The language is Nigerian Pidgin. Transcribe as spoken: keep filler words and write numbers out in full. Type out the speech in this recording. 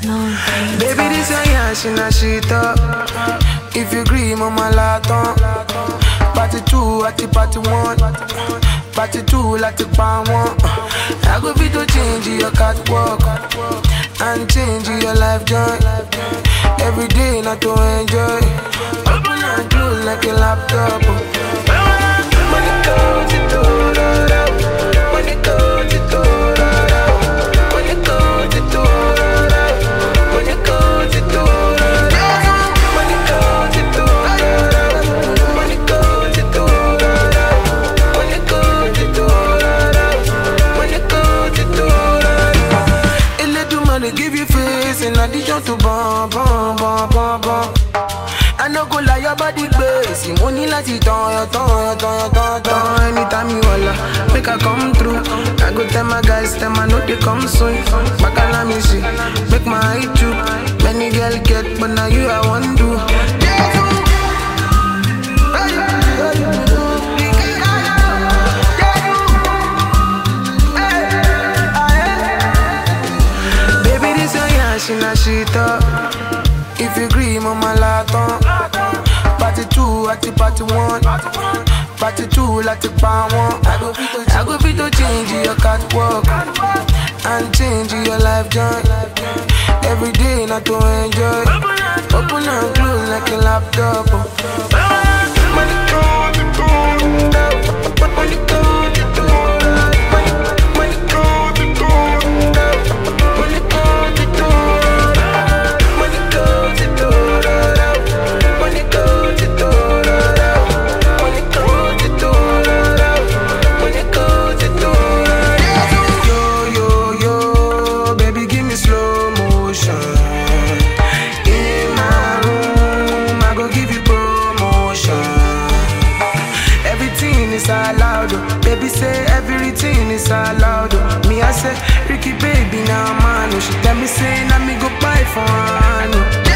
No, Baby, this a yash in a shit up. If you agree, mama laton. Party two, at the party one. Party two, like the pan one. I go fit to change your catwalk and change your life joy. Every day, not to enjoy. Open and close like a laptop. Money goes to money goes to money goes to money goes to money goes to money goes to money goes to money goes to a little money give you face in addition to bomb bomb bomb bomb bomb. I no go lie, your body crazy. Money like it on your tongue, your tongue, your tongue, tongue. Anytime you holla, make I come through. I go tell my guys, tell my know they come soon. Bacala me see, make my eye too. Many girl get, but now you I want to. Baby, this your yash in a shit up. If you agree, mama laton. Party two, at the party one. Party two, like the pan one. I go fit to, I go fit to change your catwalk and change your life joy. Every day, not to enjoy. Open and close like a laptop. Money goes to go, money goes to go, money, money goes to go, money goes to go. Baby say everything is allowed. Me I say Ricky baby now man. She tell me say now me go buy for her.